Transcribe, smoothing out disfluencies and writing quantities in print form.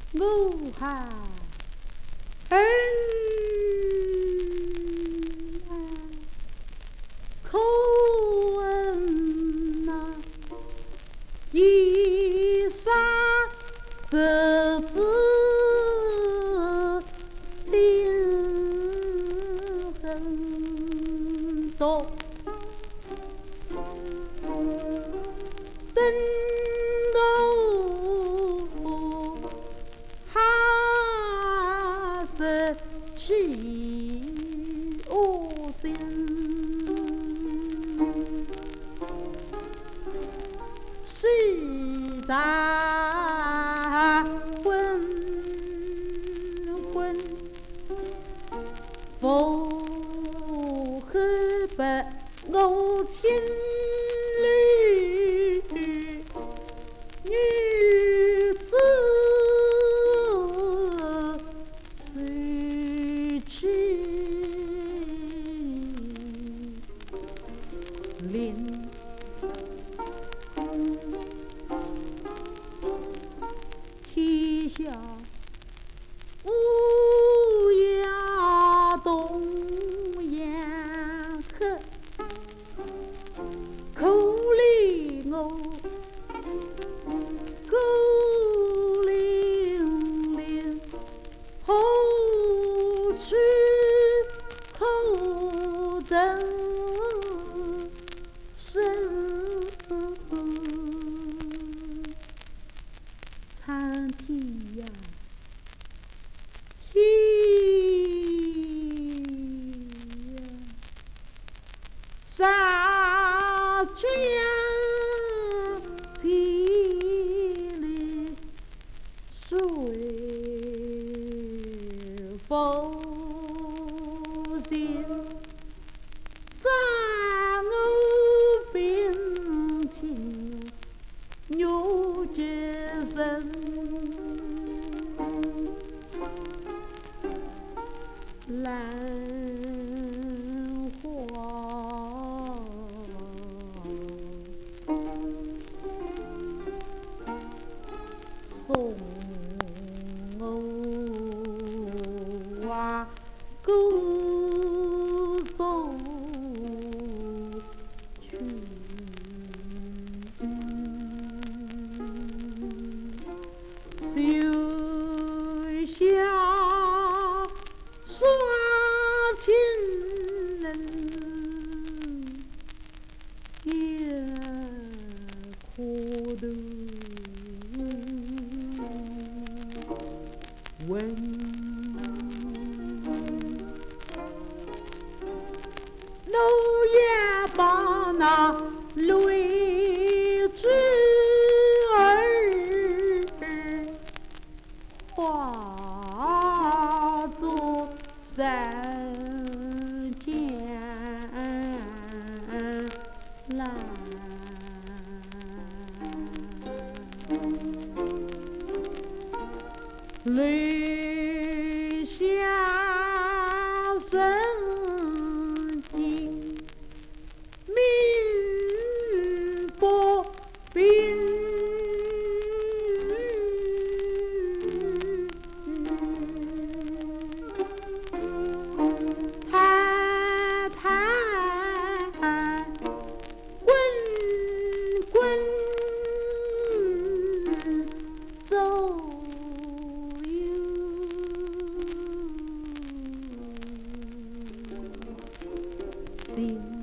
我还恩啊，可恨呐，一杀十子心很多。等到还是起恶心，是大昏昏，不黑白我情侣。女子谁去怜？天下乌鸦东阳黑，可怜我。孤零零，何去可等生？苍天呀，天呀，杀将水否行，在我边庭牛节生，兰花送我孤送去，绣下双情人也可得闻。我也把那泪珠儿化作山间来，泪下生津，民不平。太太滚滚走有心。